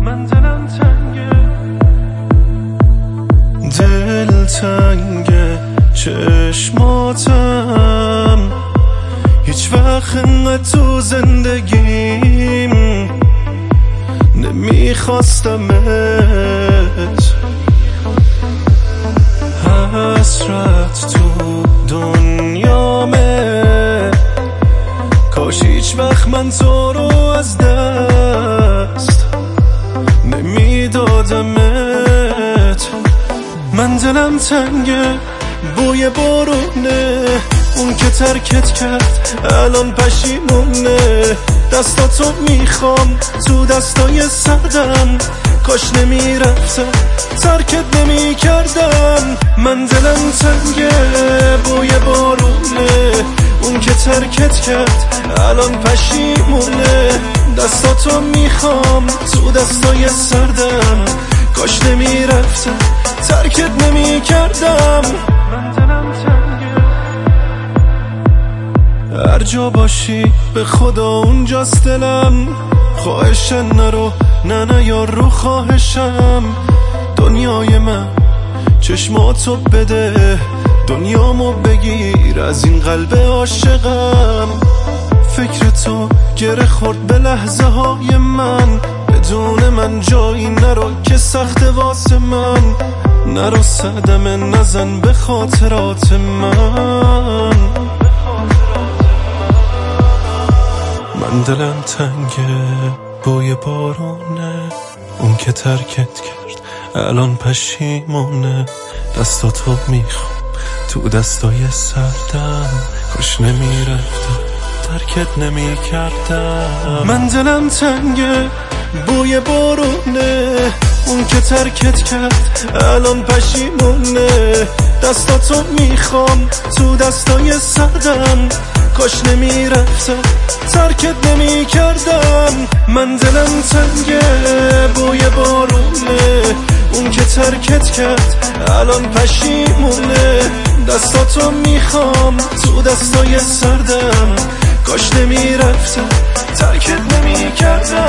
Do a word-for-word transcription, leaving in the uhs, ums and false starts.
من دلم تنگه، دل تنگه، چشماتم هیچ وقت انقدر تو زندگیم نمیخواستمت. حسرت تو دنیامه، کاش هیچ وقت من تو رو از دست نمیدادمت. من دلم تنگه، بوی بارونه، اون که ترکت کرد الان پشیمونه. دستاتو میخوام تو دستای سردم، کاش نمیرفتم ترکت نمیکردم. من دلم تنگه، بوی بارونه، اون که ترکت کرد الان پشیمونه. دستاتو میخوام تو دستای سردم، کاش نمیرفتم ترکت نمیکردم. من دلم تنگه، هر جا باشی به خدا اونجاست دلم. خواهشن نرو، نه نه یار رو خواهشم. دنیای من چشماتو بده، دنیامو بگیر از این قلب عاشقم. فکر تو گره خورد به لحظه های من، بدون من جایی نرو که سخت واسه من. نرو صدمه نزن به خاطرات من. من دلم تنگه، بوی بارونه، اون که ترکت کرد الان پشیمونه. دستاتو میخوام تو دستای سردم، کاش نمیرفتم ترکت نمیکردم. من دلم تنگه، بوی بارونه، اون که ترکت کرد الان پشیمونه. دستاتو میخوام تو دستای سردم، کاش نمیرفتم ترکت نمیکردم. من دلم تنگه، بوی بارونه، اون که ترکت کرد الان پشیمونه. دستاتو میخوام تو دستای سردم، کاش نمیرفتم ترکت نمیکردم.